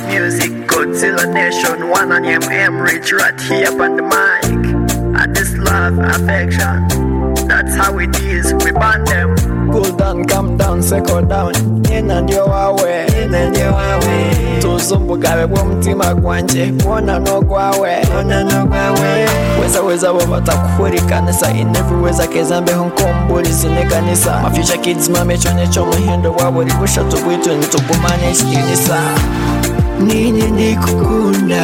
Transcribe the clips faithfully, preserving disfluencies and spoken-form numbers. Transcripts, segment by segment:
music, Godzilla Nation, one on M M, Rich right here on the mic. I just love affection, that's how it is, we band them. Cool down, calm down, settle down. In and your way, in and your way. Tuzumbuka bw'omutima gwanje, wona no gwawe, wona no gwawe. Weza weza batakuhurikanisa, in every ways akezambe hunkumburiza nekanisa. My future kids mamecho necho muhindo waburi bushatu bwitu ntugumane ikinisa. Nini ndikukunda,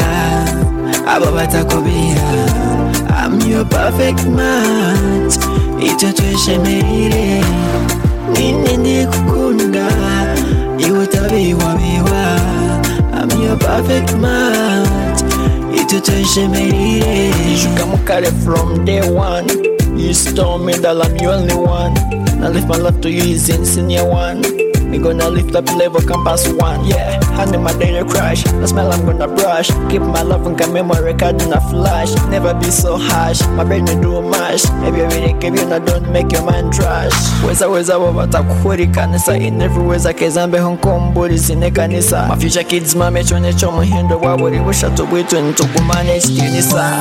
abo batakubira. I'm your perfect match, ito tweshemerire. Nini ndikukunda, iwe tabiwa biwa. I'm your perfect match, ito tweshemerire. Shuka mukare from day one. You told me that I'm your only one. Now lift my love to you is in senior one. Me gonna lift up level campus one, yeah. Hand me my daily crush, the smell I'm gonna brush. Keep my love and can memory card in a flash. Never be so harsh, my brain will do mash. Maybe I really give you, now don't make your mind trash. Weza weza batakuhurikanisa, in every ways akezambe hunkumburiza nekanisa. My future kids mamecho necho muhindo waburi bushatu bwitu ntugumane ikinisa.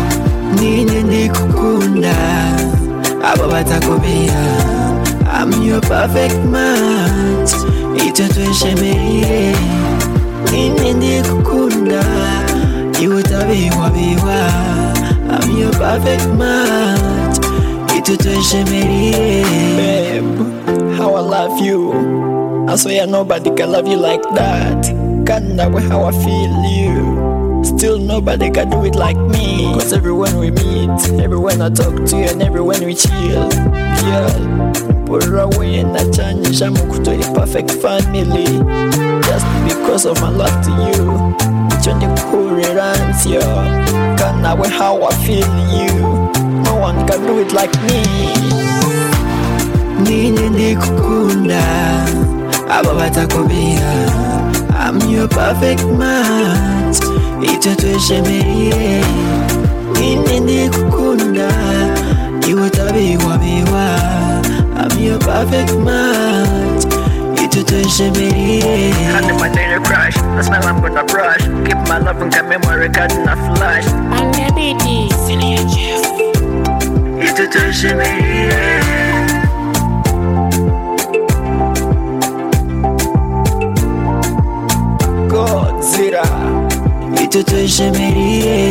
Nini ndikukunda, abo batakubira. I'm your perfect match, ito tweshemerire. Nini ndikukunda, iwe tabiwa biwa. I'm your perfect match, ito tweshemerire. Babe, how I love you, I swear nobody can love you like that. Can't know how I feel you. Still nobody can do it like me. Cause everyone we meet, everyone I talk to and everyone we chill, yeah. Put away and I change, I'm to the perfect family. Just because of my love to you. It's on the cool runs, yo. Can't know how I feel you. No one can do it like me. Nini ndikukunda, abo batakubira. I'm your perfect match, ito tweshemerire. Nini ndikukunda, iwe tabiwa biwa. I'm your perfect match, ito tweshemerire. Hand me my daily crush, the smell I'm gonna brush. Keep my love and can memory card in a flash. I'm the baby, Senior Jeff. Ito tweshemerire. Godzilla, ito tweshemerire.